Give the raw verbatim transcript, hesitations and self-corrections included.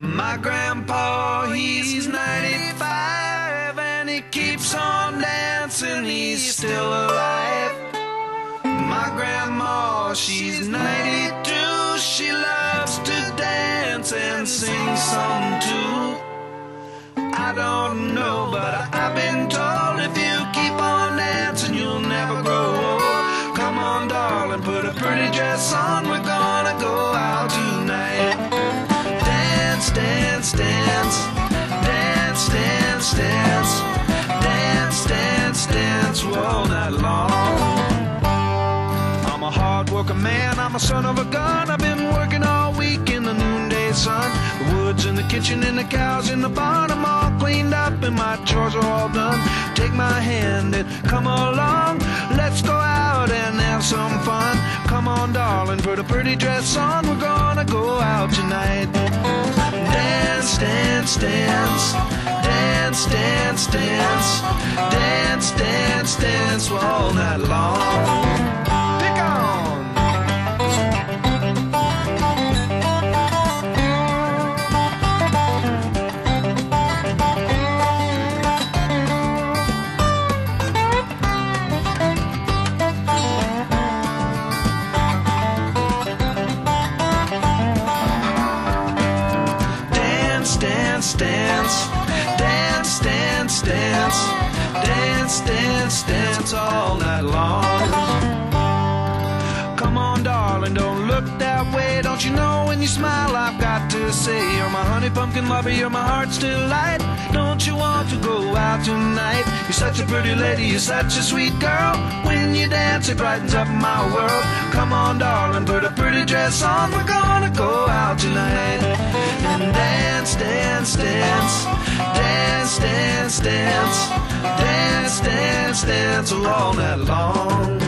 My grandpa, he's ninety-five, and he keeps on dancing, he's still alive. My grandma, she's ninety-two, she loves to dance and sing some too. I don't know, but I've been told if you keep on dancing, you'll never grow old. Come on, darling, put a pretty dress on, we're gonna go out tonight. Dance, dance, dance, dance, dance, dance, dance, dance, dance all night long. I'm a hard-working man, I'm a son of a gun. I've been working all week in the noonday sun. The woods in the kitchen and the cows in the barn, I'm all cleaned up and my chores are all done. Take my hand and come along, let's go out and have some fun. Come on, darling, put a pretty dress on, we're gonna go out tonight. Dance, dance, dance, dance, dance, dance, dance, dance, dance all night long. Pick on! Dance, dance, dance, dance, dance, dance, dance all night long. Come on, darling, don't look that way. Don't you know when you smile I've got to say you're my honey pumpkin lover, you're my heart's delight. Don't you want to go out tonight? You're such a pretty lady, you're such a sweet girl. When you dance it brightens up my world. Come on, darling, put a pretty dress on, we're gonna go out tonight. And dance, dance, dance, dance, dance, dance, dance, dance, dance all night long.